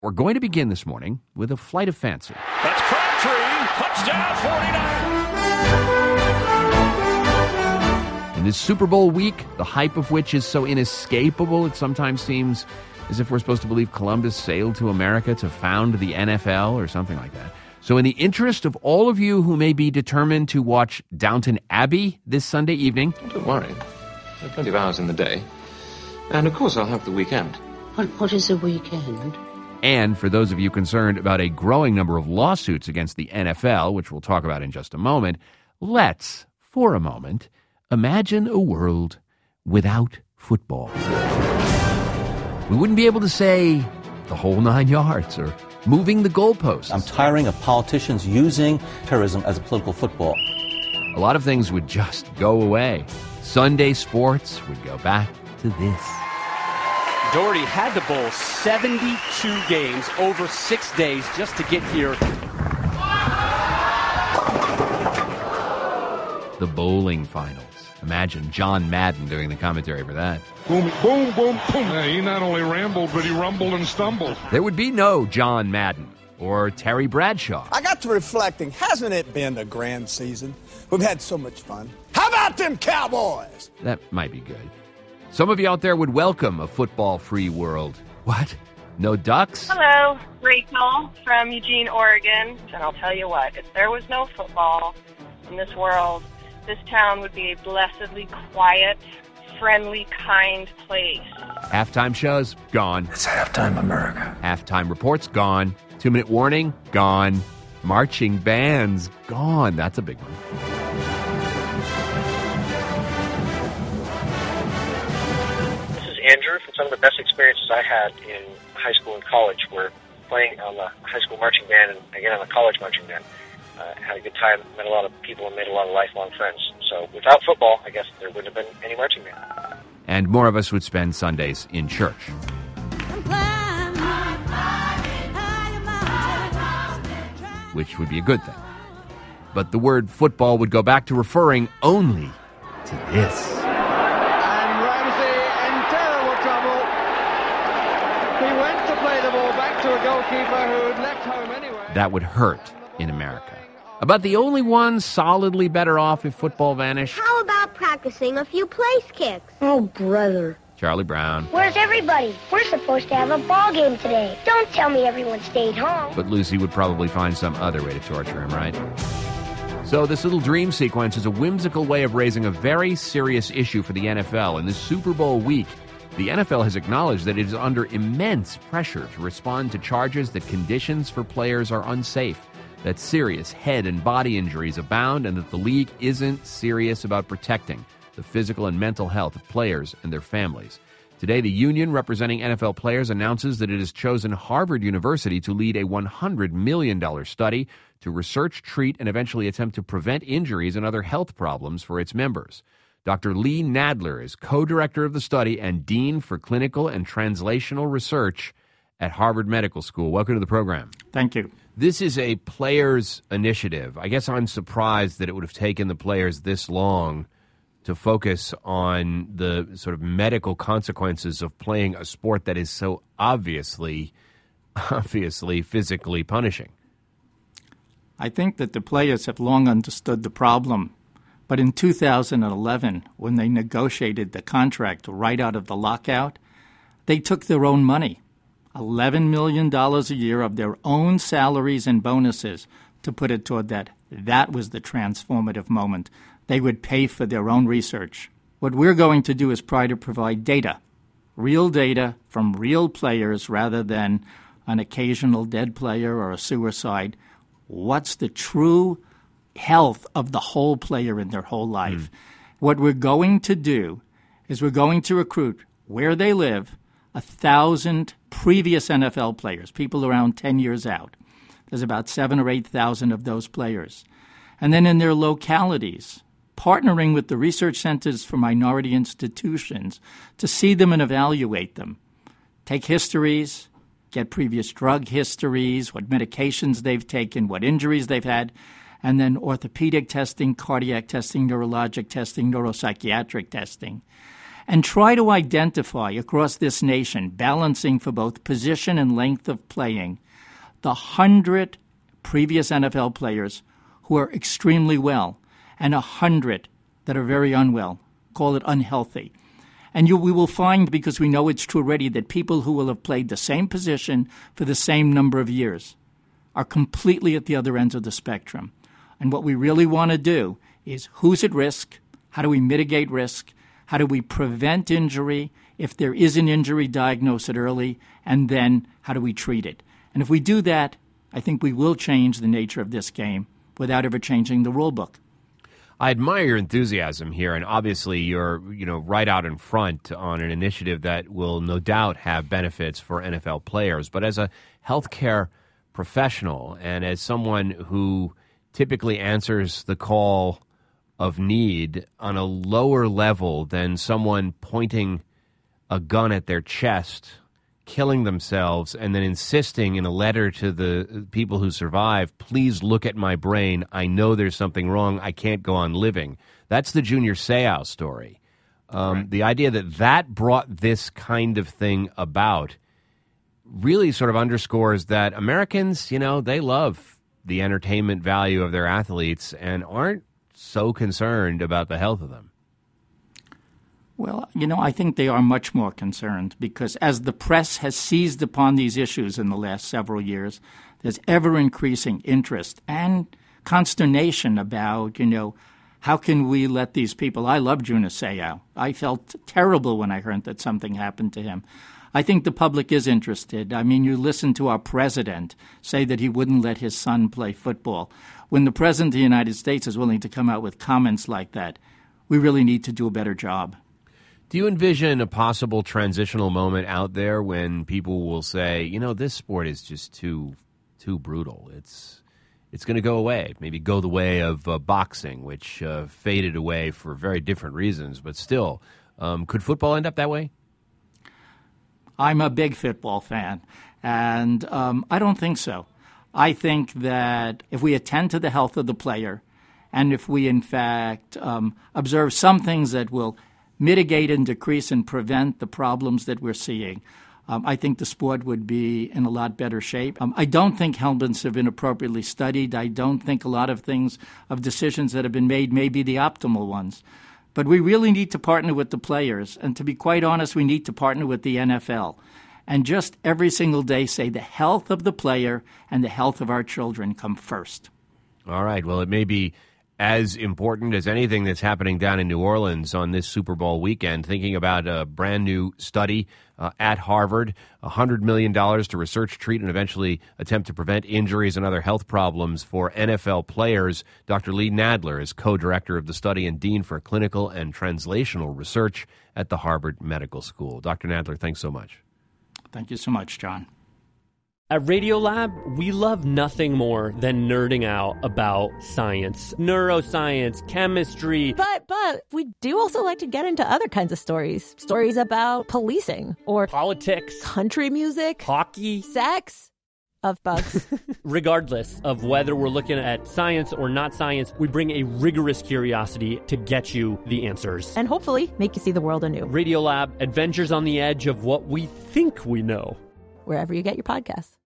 We're going to begin this morning with a flight of fancy. That's Crabtree. Touchdown 49. In this Super Bowl week, the hype of which is so inescapable, it sometimes seems as if we're supposed to believe Columbus sailed to America to found the NFL or something like that. So in the interest of all of you who may be determined to watch Downton Abbey this Sunday evening... Don't worry. There are plenty of hours in the day. And, of course, I'll have the weekend. What is a weekend? And for those of you concerned about a growing number of lawsuits against the NFL, which we'll talk about in just a moment, let's, for a moment, imagine a world without football. We wouldn't be able to say the whole 9 yards or moving the goalposts. I'm tiring of politicians using terrorism as a political football. A lot of things would just go away. Sunday sports would go back to this. Doherty had to bowl 72 games over 6 days just to get here. The bowling finals. Imagine John Madden doing the commentary for that. Boom, boom, boom, boom. Yeah, he not only rambled, but he rumbled and stumbled. There would be no John Madden or Terry Bradshaw. I got to reflecting. Hasn't it been a grand season? We've had so much fun. How about them Cowboys? That might be good. Some of you out there would welcome a football-free world. What? No ducks? Hello, Rachel from Eugene, Oregon. And I'll tell you what, if there was no football in this world, this town would be a blessedly quiet, friendly, kind place. Halftime shows, gone. It's halftime America. Halftime reports, gone. 2-minute warning, gone. Marching bands, gone. That's a big one. Andrew, from some of the best experiences I had in high school and college were playing on the high school marching band and again on the college marching band. Had a good time, met a lot of people, and made a lot of lifelong friends. So without football, I guess there wouldn't have been any marching band. And more of us would spend Sundays in church. Which would be a good thing. But the word football would go back to referring only to this. To a goalkeeper who had left home anyway. That would hurt in America. About the only one solidly better off if football vanished. How about practicing a few place kicks? Oh, brother. Charlie Brown. Where's everybody? We're supposed to have a ball game today. Don't tell me everyone stayed home. But Lucy would probably find some other way to torture him, right? So this little dream sequence is a whimsical way of raising a very serious issue for the NFL. In this Super Bowl week, the NFL has acknowledged that it is under immense pressure to respond to charges that conditions for players are unsafe, that serious head and body injuries abound, and that the league isn't serious about protecting the physical and mental health of players and their families. Today, the union representing NFL players announces that it has chosen Harvard University to lead a $100 million study to research, treat, and eventually attempt to prevent injuries and other health problems for its members. Dr. Lee Nadler is co-director of the study and dean for clinical and translational research at Harvard Medical School. Welcome to the program. Thank you. This is a players' initiative. I guess I'm surprised that it would have taken the players this long to focus on the sort of medical consequences of playing a sport that is so obviously physically punishing. I think that the players have long understood the problem. But in 2011, when they negotiated the contract right out of the lockout, they took their own money, $11 million a year of their own salaries and bonuses, to put it toward that. That was the transformative moment. They would pay for their own research. What we're going to do is try to provide data, real data from real players rather than an occasional dead player or a suicide. What's the true health of the whole player in their whole life? What we're going to do is we're going to recruit where they live 1,000 previous NFL players, people around 10 years out. There's about 7,000 or 8,000 of those players. And then in their localities, partnering with the research centers for minority institutions to see them and evaluate them. Take histories, get previous drug histories, what medications they've taken, what injuries they've had, and then orthopedic testing, cardiac testing, neurologic testing, neuropsychiatric testing. and try to identify across this nation, balancing for both position and length of playing, the 100 previous NFL players who are extremely well and 100 that are very unwell, call it unhealthy. And we will find, because we know it's true already, that people who will have played the same position for the same number of years are completely at the other end of the spectrum. And what we really want to do is who's at risk, how do we mitigate risk, how do we prevent injury, if there is an injury, diagnose it early, and then how do we treat it. And if we do that, I think we will change the nature of this game without ever changing the rule book. I admire your enthusiasm here, and obviously you're right out in front on an initiative that will no doubt have benefits for NFL players. But as a healthcare professional and as someone who typically answers the call of need on a lower level than someone pointing a gun at their chest, killing themselves, and then insisting in a letter to the people who survive, please look at my brain. I know there's something wrong. I can't go on living. That's the Junior Seau story. Right. The idea that brought this kind of thing about really sort of underscores that Americans, they love the entertainment value of their athletes and aren't so concerned about the health of them. Well, I think they are much more concerned because as the press has seized upon these issues in the last several years, there's ever-increasing interest and consternation about, how can we let these people – I love Junior Seau. I felt terrible when I heard that something happened to him. I think the public is interested. I mean, you listen to our president say that he wouldn't let his son play football. When the president of the United States is willing to come out with comments like that, we really need to do a better job. Do you envision a possible transitional moment out there when people will say, this sport is just too brutal. It's going to go away, maybe go the way of boxing, which faded away for very different reasons, but still. Could football end up that way? I'm a big football fan, and I don't think so. I think that if we attend to the health of the player and if we, in fact, observe some things that will mitigate and decrease and prevent the problems that we're seeing, I think the sport would be in a lot better shape. I don't think helmets have been appropriately studied. I don't think a lot of decisions that have been made may be the optimal ones. But we really need to partner with the players. And to be quite honest, we need to partner with the NFL. And just every single day say the health of the player and the health of our children come first. All right. Well, it may be as important as anything that's happening down in New Orleans on this Super Bowl weekend, thinking about a brand new study at Harvard, $100 million to research, treat, and eventually attempt to prevent injuries and other health problems for NFL players. Dr. Lee Nadler is co-director of the study and dean for clinical and translational research at the Harvard Medical School. Dr. Nadler, thanks so much. Thank you so much, John. At Radiolab, we love nothing more than nerding out about science, neuroscience, chemistry. But we do also like to get into other kinds of stories. Stories about policing or politics, country music, hockey, sex, of bugs. Regardless of whether we're looking at science or not science, we bring a rigorous curiosity to get you the answers. And hopefully make you see the world anew. Radiolab, adventures on the edge of what we think we know. Wherever you get your podcasts.